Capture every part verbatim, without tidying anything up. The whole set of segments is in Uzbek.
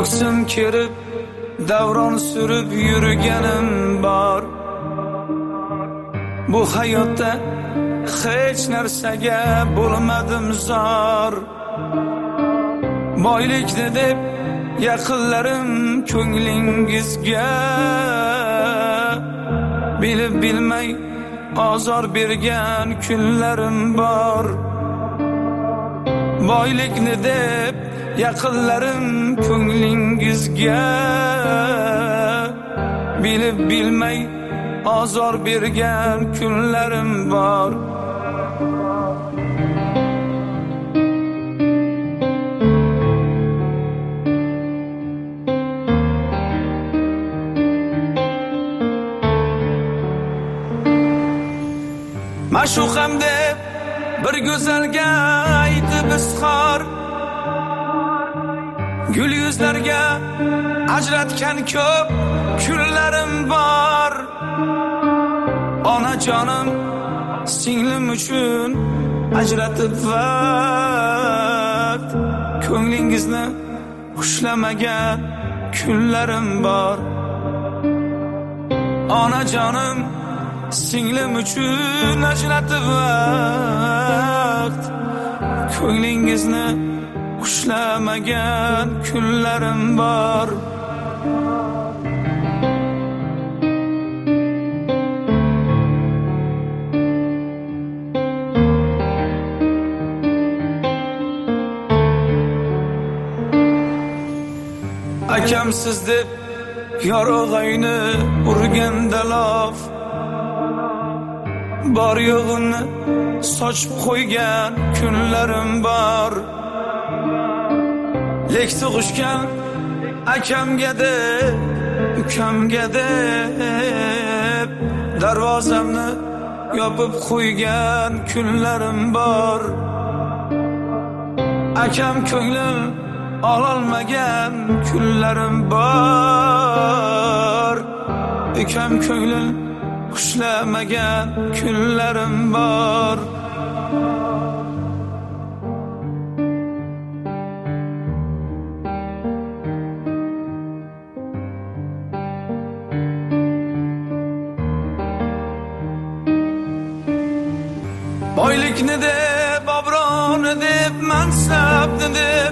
ko'ksim kerib davron surib yurganim bor. Bu hayotda hech narsaga bo'lmadim zor. Boylikni deb yaqinlarim ko'nglingizga bilib bilmay azor bergan kunlarim bor. Boylikni deb yaqinlarim ko'nglingizga bilib bilmay azor bergan kunlarim bor. Ma'shuqam deb bir go'zalga aytib izhor, gul yuzlarga ajratgan ko'p kunlarim bor. Onajonim singlim uchun ajratib vaqt, ko'nglingizni xushlamagan kunlarim bor. Onajonim singlim uchun ajratib vaqt, ko'nglingizni xushlamagan kunlarim bor. Akamsiz deb yorug'ayni urganda lof, bor yo'g'ini sochib qo'ygan kunlarim bor. Lek tug'ishgan akamga deb, ukamga deb darvozamni yopib qo'ygan kunlarim bor. Akam ko'nglim ololmagan kunlarim bor. Ukam ko'nglim xushlamagan kunlarim bor. Boylikni deb, obroni deb, mansabni deb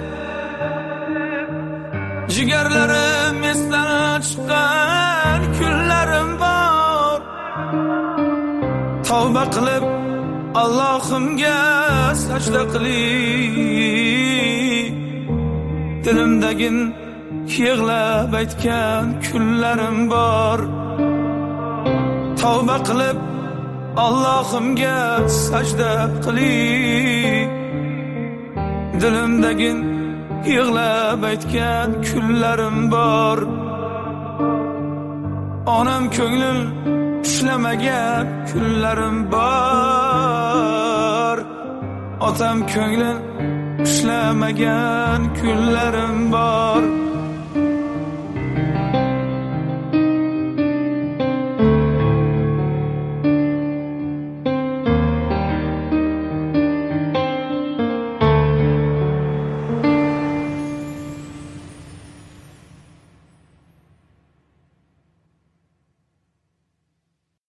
jigarlarim esdan chiqqan kunlarim bor. Tavba qilib Allohimga sajda qilib, dilimdagi yig'lab aytgan kunlarim bor. Tavba qilib Allohimga sajda qilib, dilimdagi yig'lab aytgan kunlarim bor. Onam ko'nglim ushlamagan kunlarim bor. Otam ko'nglim ushlamagan kunlarim bor.